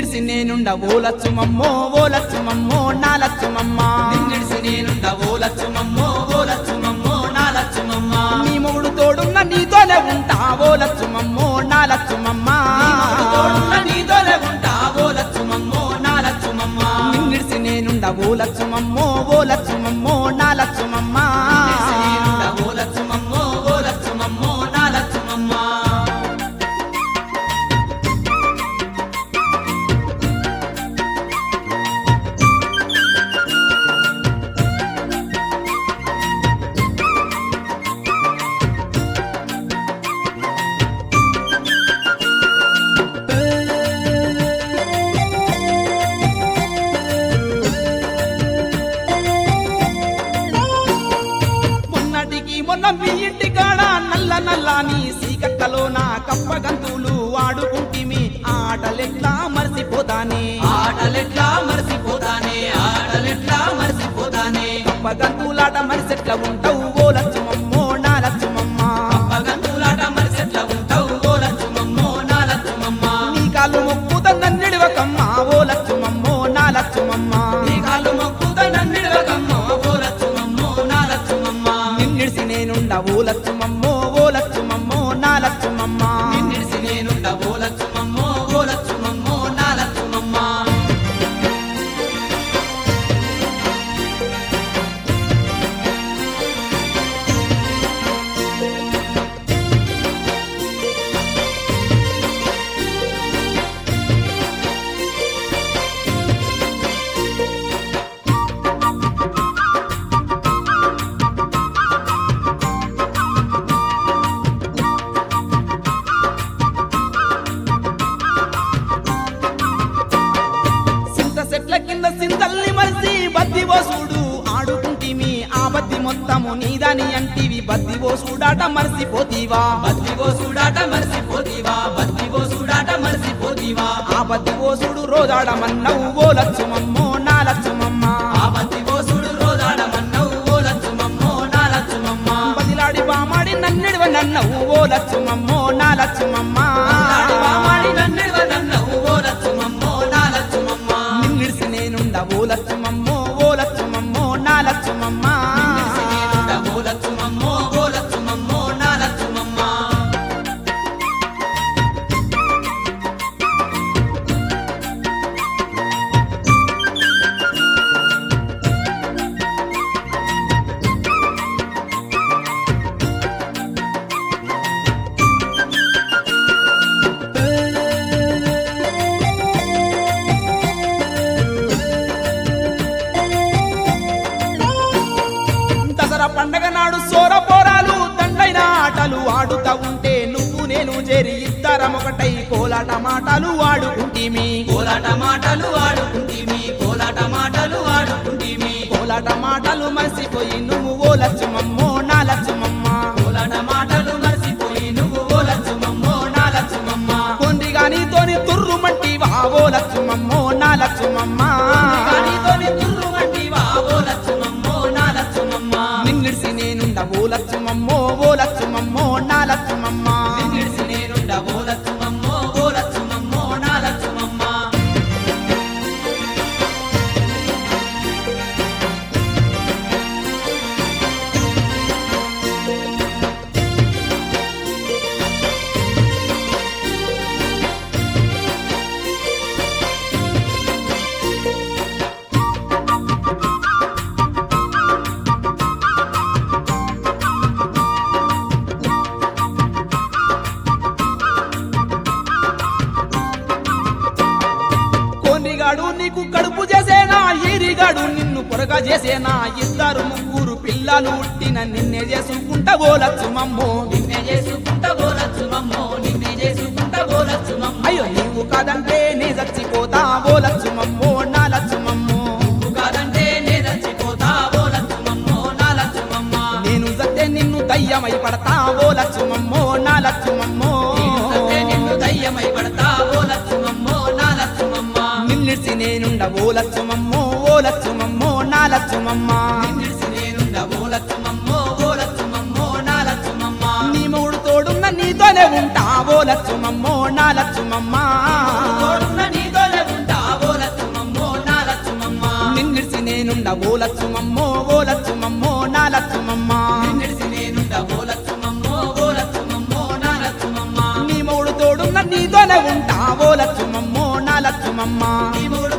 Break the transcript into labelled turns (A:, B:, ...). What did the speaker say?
A: నిన్నిడిసి నేనుండ ఓ లచ్చుమమ్మో ఓ లచ్చుమమ్మో నా లచ్చుమమ్మ
B: నిన్నిడిసి నేనుండ ఓ లచ్చుమమ్మో ఓ లచ్చుమమ్మో నా లచ్చుమమ్మ
A: నీ మొగుడు తోడున్న నీతోనే ఉంటా ఓ లచ్చుమమ్మో నా లచ్చుమమ్మ
B: తోడున్న నీతోనే ఉంటా ఓ లచ్చుమమ్మో నా లచ్చుమమ్మ
A: నిన్నిడిసి నేనుండ ఓ లచ్చుమమ్మో ఓ లచ్చుమమ్మో నా లచ్చుమమ్మ
B: నిన్నిడిసి నేనుండ ఓ లచ్చుమమ్మో ఓ లచ్చుమమ్మో నా లచ్చుమమ్మ
A: మొన్న మీ ఇంటి కాడ నల్ల నల్లాని సీకట్టలో నా కప్పగంతులు ఆడుకుంటిమి ఆటలెట్లా మర్చిపోతానే
B: ఆటలెట్లా మర్చిపోతానే ఆటలెట్లా మర్చిపోతానే
A: కప్పగంతులాట మరిసెట్లా ఉంటావు ఓ లచ్చుమమ్మో నా లచ్చుమమ్మ
B: కప్పగంతులాట మరిసెట్లా ఉంటావు ఓ లచ్చుమమ్మో నా లచ్చుమమ్మ
A: నీ కాళ్ళు మొక్కుత నన్నిడివకమ్మ ఓ లచ్చుమమ్మో నా లచ్చుమమ్మ
B: నీ కాళ్ళు మొక్కుత నన్నిడివకమ్మ ఓ లచ్చుమమ్మో నా లచ్చుమమ్మ
A: నిన్నిడిసి నేనుండ ఓ లచ్చుమమ్మో ఓ లచ్చుమమ్మో నా లచ్చుమమ్మ
B: నిన్నిడిసి నేనుండ ఓ లచ్చుమమ్మో ఓ లచ్చుమమ్మో నా లచ్చుమమ్మ
A: చెట్ల కింద సింతల్ని మరిసి బద్దివో చూడు ఆడుకుంటిమి ఆ బద్ది మొత్తము నీదని అంటివి బద్దివో చూడాట మరిసిపోతీవా
B: బద్దివో చూడాట మర్చిపోతీవా బద్దివో చూడాట మర్చిపోతీవా
A: ఆ బద్దివో చూడు రోజాడమన్నవు ఓ లచ్చుమమ్మో నా లచ్చుమమ్మ
B: ఆ బద్దివో చూడు రోజాడమన్నవు ఓ లచ్చుమమ్మో నా లచ్చుమమ్మ
A: బదిలాడి బామాడి నన్నిడివ నన్నవు ఓ లచ్చుమమ్మో నా లచ్చుమమ్మ
B: బామాడి నన్నిడివ నన్నవు ఓ లచ్చుమమ్మో నా లచ్చుమమ్మ
A: నిన్నిడిసి నేనుండ ఓ లచ్చుమమ్మో ఓ లచ్చుమమ్మో నా లచ్చుమమ్మ
B: నిన్నిడిసి నేనుండ ఓ లచ్చుమమ్మో ఓ లచ్చుమమ్మో నా లచ్చుమమ్మ
A: దసరా పండగ నాడు సోర పోరాలు దండైన ఆటలు ఆడుతా ఉంటే నువ్వు నేను చేరి ఇద్దరం ఒకటై కోలాట మాటలు ఆడుకుంటిమి
B: కోలాట మాటలు ఆడుకుంటిమి కోలాట మాటలు ఆడుకుంటిమి
A: కోలాట మాటలు మర్చిపోయి నువ్వు ఓ లచ్చుమమ్మో నా లచ్చుమమ్మ
B: కోలాట మాటలు మర్చిపోయి నువ్వు ఓ లచ్చుమమ్మో నా లచ్చుమమ్మ
A: కొందిగా నీతోని తుర్రుమంటివా ఓ లచ్చుమమ్మో నా లచ్చుమమ్మ
B: కానితోని తుర్రుమంటివా ఓ లచ్చుమమ్మో నా లచ్చుమమ్మ
A: నిన్నిడిసి నేనుండ ఓ లచ్చుమమ్మో ఓ లచ్చుమమ్మో నా లచ్చుమమ్మ
B: నిన్నిడిసి నేనుండ ఓ లచ్చుమమ్మో ఓ లచ్చుమమ్మో నా లచ్చుమమ్మ
A: కోనిగాడు నీకు కడుపు చేసేనా ఈరిగాడు నిన్ను పొరగా చేసేనా ఇద్దరు ముగ్గురు పిల్లలు పుట్టిన నిన్నే చేసుకుంటా ఓ లచ్చుమమ్మో
B: నిన్నే చేసుకుంటా ఓ లచ్చుమమ్మో నిన్నే చేసుకుంటా ఓ లచ్చుమమ్మో
A: అయ్యో నీవు కాదంటే నే చచ్చిపోతా ఓ లచ్చుమమ్మో నా లచ్చుమమ్మో
B: నువ్వు కాదంటే నే చచ్చిపోతా ఓ లచ్చుమమ్మో నా లచ్చుమమ్మ
A: నేను సత్తే నిన్ను దయ్యమై పడతా ఓ లచ్చుమమ్మో నా లచ్చుమమ్మో
B: నేను సత్తే నిన్ను దయ్యమై పడతా ఓ లచ్చుమమ్మో నా లచ్చుమమ్మ
A: నిన్నిడిసి నేనుండ ఓ లచ్చుమమ్మో ఓ లచ్చుమమ్మో నా లచ్చుమమ్మ
B: నిన్నిడిసి నేనుండ ఓ లచ్చుమమ్మో ఓ లచ్చుమమ్మో నా లచ్చుమమ్మ
A: నీ మూడు తోడున్న నీతోనే ఉంటా ఓ లచ్చుమమ్మో నా లచ్చుమమ్మ
B: తోడున్న నీతోనే
A: లచ్చుమమ్మ
B: ఈ మూడు